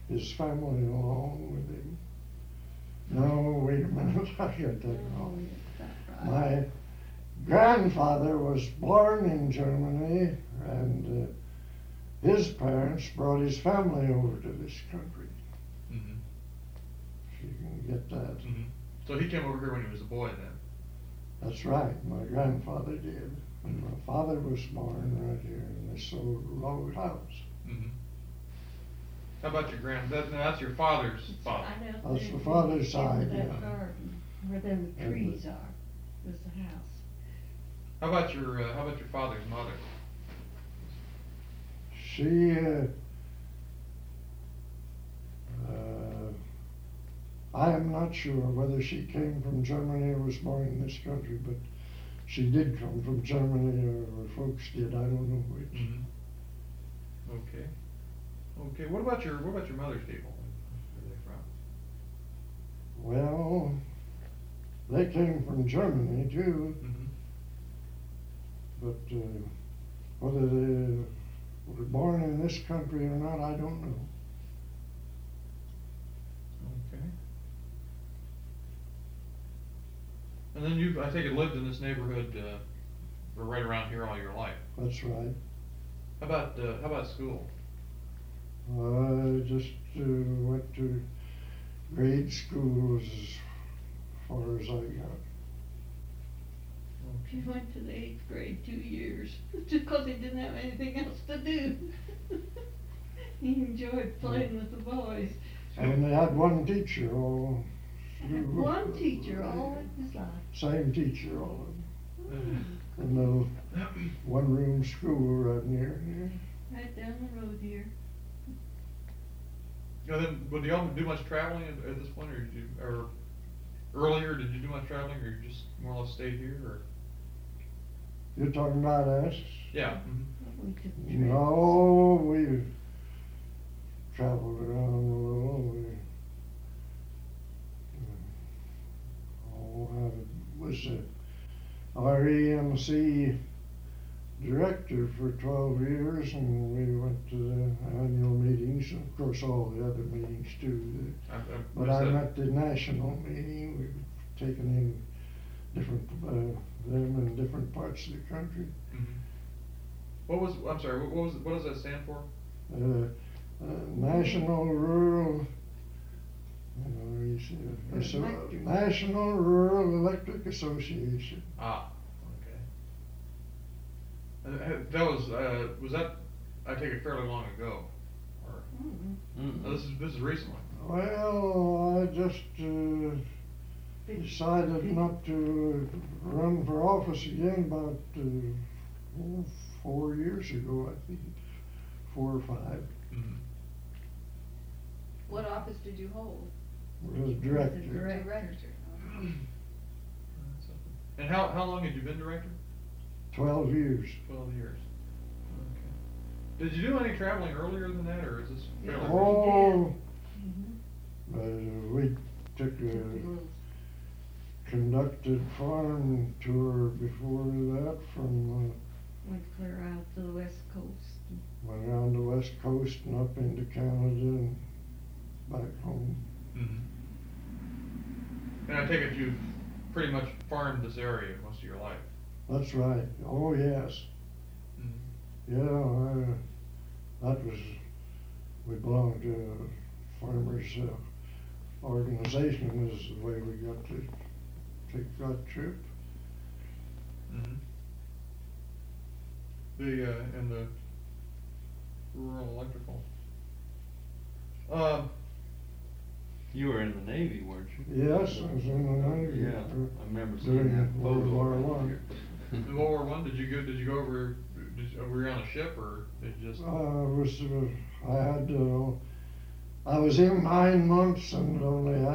his family along with him. No, wait a minute, I got that Oh, wrong. yes, that's right. My grandfather was born in Germany, and his parents brought his family over to this country. Mm-hmm. If you can get that. Mm-hmm. So he came over here when he was a boy then? That's right, my grandfather did. And my father was born right here in this old log house. Mm-hmm. How about your that's your father's father? Right out That's there the father's into side, that yeah. garden, where them And the- trees are, was the house. How about your father's mother? She, I am not sure whether she came from Germany or was born in this country, but she did come from Germany, or her folks did, I don't know which. Mm-hmm. Okay. Okay, what about your mother's people? Where are they from? Well, they came from Germany too, Mm-hmm. but whether they were born in this country or not, I don't know. Okay. And then you've, I take it, lived in this neighborhood, or right around here all your life. That's right. How about school? I just went to grade school as far as I got. He went to the 8th grade 2 years, just 'cause he didn't have anything else to do. He enjoyed playing with the boys. And they had one teacher all through. One teacher all his life. Same teacher all of them. Mm-hmm. In the one-room school right near here. Right down the road here. Now then, would y'all do much traveling at this point, or did you, or earlier, did you do much traveling, or you just more or less stayed here, or? You're talking about us? Yeah. Mm-hmm. We took trips. No, we traveled around a little. We, I was a REMC director for 12 years, and we went to the annual meetings, and of course all the other meetings too. But I'm at the national meeting. We've taken in different them in different parts of the country. Mm-hmm. I'm sorry, what does that stand for? National Rural, National Rural Electric Association. Ah, okay. That was that, I take it fairly long ago, or? Mm-mm. This is recently. Well, I just decided not to run for office again about 4 years ago, I think, 4 or 5. Mm-hmm. What office did you hold? Was director. Director. And how long had you been director? 12 years. 12 years. Okay. Did you do any traveling earlier than that, or is this fairly recent? Oh, Mm-hmm. we took a conducted farm tour before that from Went clear out to the west coast. went around the west coast and up into Canada and back home. Mm-hmm. And I take it you've pretty much farmed this area most of your life. That's right. Oh yes. Mm-hmm. Yeah, that was, we belonged to a farmers organization is the way we got to take that trip. Mm-hmm. And the rural electrical. You were in the Navy, weren't you? Yes, I was in the Navy. Yeah, I remember seeing During that World photo War right One. here. In World War One, did you go over? Were you on a ship, or did you just? I was in 9 months and only